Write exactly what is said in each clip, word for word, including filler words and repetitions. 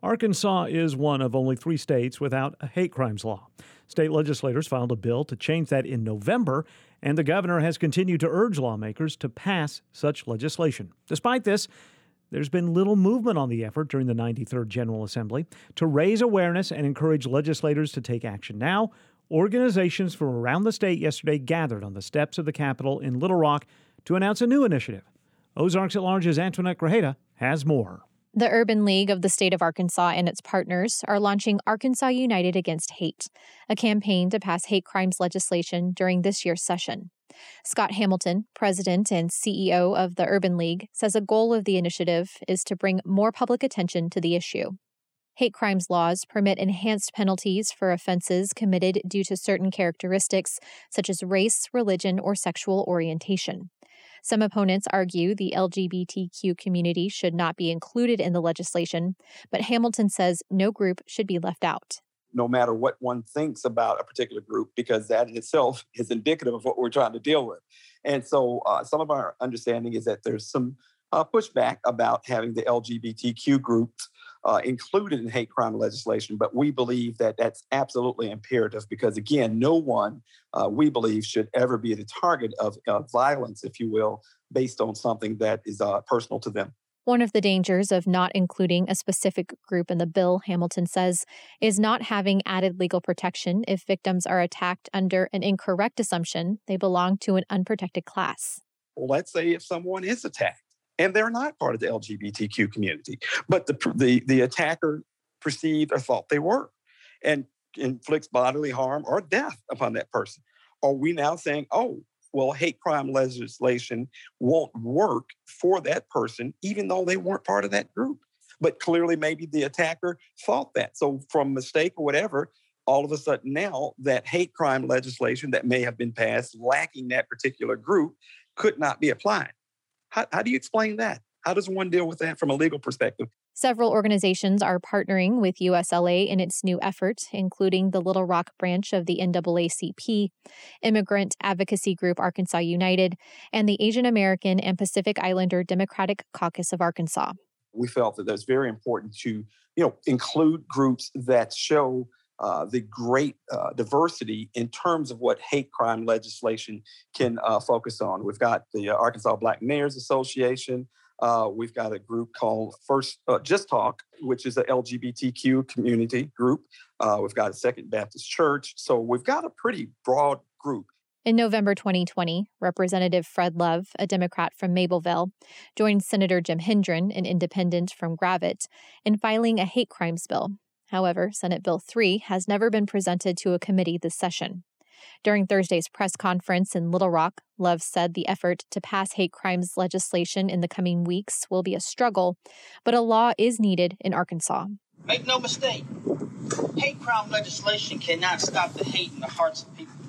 Arkansas is one of only three states without a hate crimes law. State legislators filed a bill to change that in November, and the governor has continued to urge lawmakers to pass such legislation. Despite this, there's been little movement on the effort during the ninety-third General Assembly. To raise awareness and encourage legislators to take action now, organizations from around the state yesterday gathered on the steps of the Capitol in Little Rock to announce a new initiative. Ozarks at Large's Antoinette Grajeda has more. The Urban League of the state of Arkansas and its partners are launching Arkansas United Against Hate, a campaign to pass hate crimes legislation during this year's session. Scott Hamilton, president and C E O of the Urban League, says a goal of the initiative is to bring more public attention to the issue. Hate crimes laws permit enhanced penalties for offenses committed due to certain characteristics, such as race, religion, or sexual orientation. Some opponents argue the L G B T Q community should not be included in the legislation, but Hamilton says no group should be left out. No matter what one thinks about a particular group, because that in itself is indicative of what we're trying to deal with. And so uh, some of our understanding is that there's some uh, pushback about having the L G B T Q groups uh, included in hate crime legislation. But we believe that that's absolutely imperative because, again, no one, uh, we believe, should ever be the target of uh, violence, if you will, based on something that is uh, personal to them. One of the dangers of not including a specific group in the bill, Hamilton says, is not having added legal protection if victims are attacked under an incorrect assumption they belong to an unprotected class. Well, let's say if someone is attacked and they're not part of the L G B T Q community, but the the, the attacker perceived or thought they were and inflicts bodily harm or death upon that person. Are we now saying, oh, well, hate crime legislation won't work for that person, even though they weren't part of that group? But clearly, maybe the attacker thought that. So from mistake or whatever, all of a sudden now that hate crime legislation that may have been passed lacking that particular group could not be applied. How, how do you explain that? How does one deal with that from a legal perspective? Several organizations are partnering with U S L A in its new effort, including the Little Rock branch of the N double A C P, immigrant advocacy group Arkansas United, and the Asian American and Pacific Islander Democratic Caucus of Arkansas. We felt that it's very important to, you know, include groups that show uh, the great uh, diversity in terms of what hate crime legislation can uh, focus on. We've got the uh, Arkansas Black Mayors Association. Uh, we've got a group called First uh, Just Talk, which is the L G B T Q community group. Uh, we've got a Second Baptist Church. So we've got a pretty broad group. In November twenty twenty, Representative Fred Love, a Democrat from Mableville, joined Senator Jim Hendren, an independent from Gravette, in filing a hate crimes bill. However, Senate Bill three has never been presented to a committee this session. During Thursday's press conference in Little Rock, Love said the effort to pass hate crimes legislation in the coming weeks will be a struggle, but a law is needed in Arkansas. Make no mistake, hate crime legislation cannot stop the hate in the hearts of people.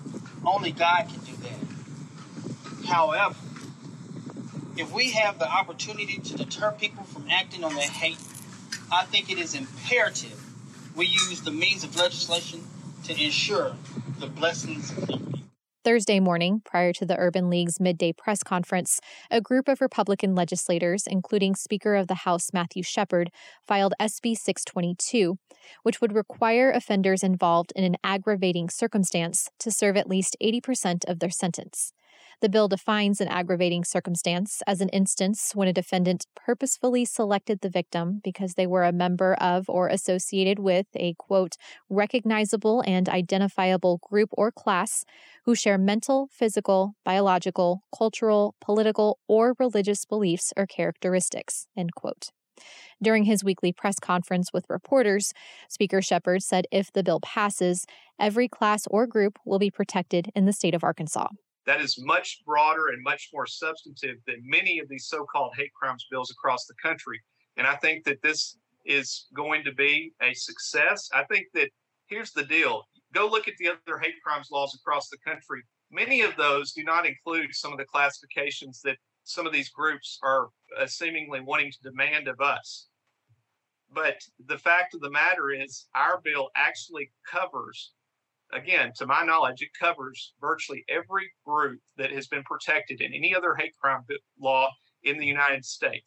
Only God can do that. However, if we have the opportunity to deter people from acting on their hate, I think it is imperative we use the means of legislation to ensure the blessings of liberty. Thursday morning, prior to the Urban League's midday press conference, a group of Republican legislators, including Speaker of the House Matthew Shepard, filed S B six twenty-two, which would require offenders involved in an aggravating circumstance to serve at least eighty percent of their sentence. The bill defines an aggravating circumstance as an instance when a defendant purposefully selected the victim because they were a member of or associated with a, quote, recognizable and identifiable group or class who share mental, physical, biological, cultural, political, or religious beliefs or characteristics, end quote. During his weekly press conference with reporters, Speaker Shepard said if the bill passes, every class or group will be protected in the state of Arkansas. That is much broader and much more substantive than many of these so-called hate crimes bills across the country. And I think that this is going to be a success. I think that here's the deal. Go look at the other hate crimes laws across the country. Many of those do not include some of the classifications that some of these groups are uh, seemingly wanting to demand of us. But the fact of the matter is our bill actually covers, again, to my knowledge, it covers virtually every group that has been protected in any other hate crime law in the United States.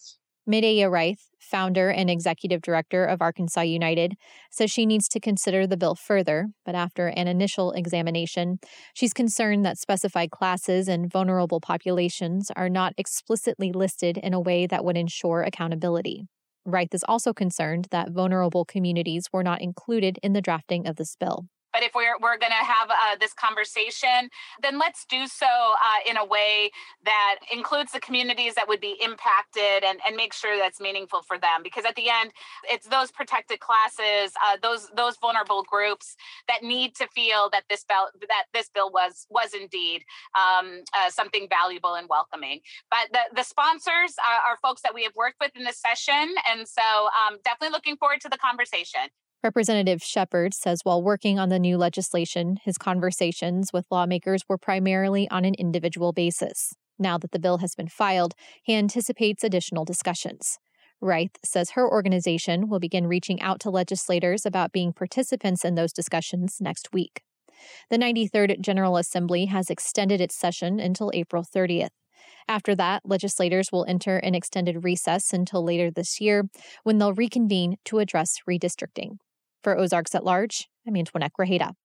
Medaya Reith, founder and executive director of Arkansas United, says she needs to consider the bill further, but after an initial examination, she's concerned that specified classes and vulnerable populations are not explicitly listed in a way that would ensure accountability. Reith is also concerned that vulnerable communities were not included in the drafting of this bill. But if we're we're going to have uh, this conversation, then let's do so uh, in a way that includes the communities that would be impacted and, and make sure that's meaningful for them. Because at the end, it's those protected classes, uh, those those vulnerable groups that need to feel that this bill that this bill was was indeed um, uh, something valuable and welcoming. But the the sponsors are, are folks that we have worked with in this session, and so um, definitely looking forward to the conversation. Representative Shepard says while working on the new legislation, his conversations with lawmakers were primarily on an individual basis. Now that the bill has been filed, he anticipates additional discussions. Reith says her organization will begin reaching out to legislators about being participants in those discussions next week. The ninety-third General Assembly has extended its session until April thirtieth. After that, legislators will enter an extended recess until later this year, when they'll reconvene to address redistricting. For Ozarks at Large, I'm Antoinette Grajeda.